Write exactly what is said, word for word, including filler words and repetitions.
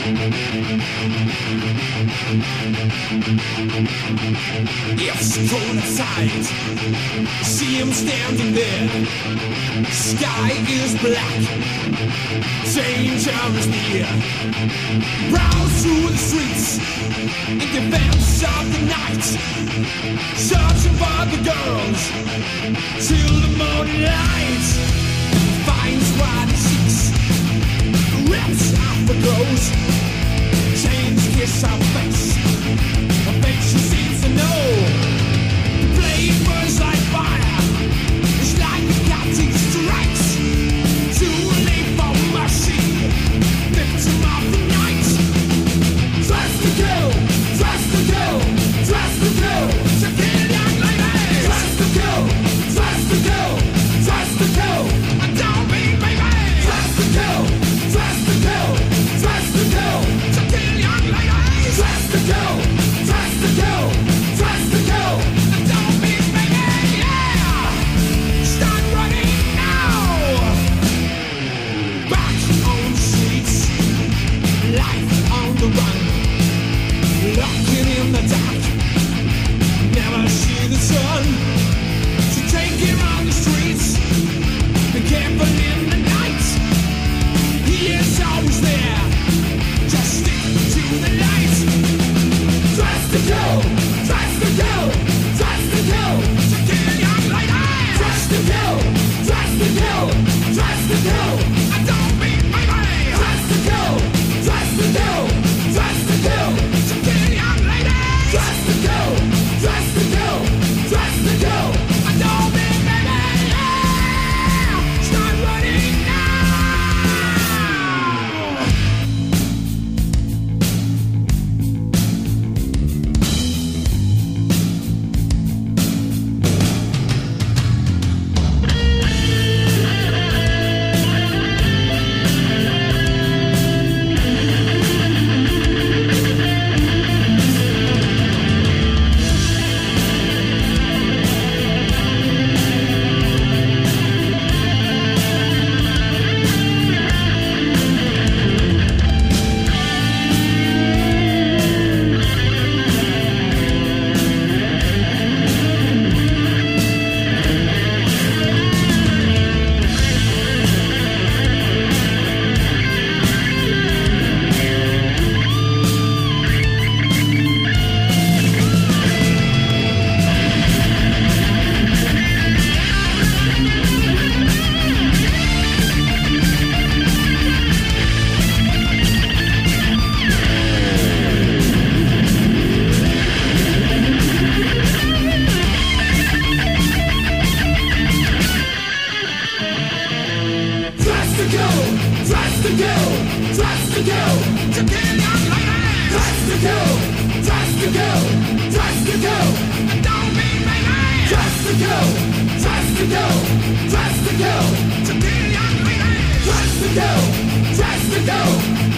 It's cold outside. See him standing there. Sky is black. Danger is near. Browse through the streets in defense of the night. Searching for the girls till the morning light. Finds what he seeks. Rips off the clothes. Chains kiss her face. Her face she seems to know. The blade burns like fire. It's like the captain strikes. Too late for mercy. Victim of the night. Dress to kill. Dress to kill. Dress to kill. To kill young ladies. Dress to kill. Dress to kill. Dress to kill. I don't mean baby. Dress to kill. Dress to kill. Dress to kill. To kill young ladies. Dress to kill. Dress to kill. Dress to kill. I don't mean baby. Yeah. Start running now. Back on the streets. Life on the run. Looking in the dark. Never see the sun. So take it on the streets. Be careful in the night. He is always there. Just stick to the light. Dress to kill. Dress to kill. Dress to kill. To kill young ladies. Dress to kill. Dress to kill. Dress to kill. I don't mean baby. Dress to kill. Dress to kill. Dress to kill. To kill young ladies. Dress to kill. Dress to kill. Dress to kill. I don't mean baby. Yeah. Start running now. Dress to kill. Dress to kill. Dress to kill. To kill young ladies. Dress to kill. Dress to kill. Dress to kill. I don't mean baby. Dress to kill. Dress to kill. Dress to kill. To kill young ladies. Dress to kill. Dress to kill.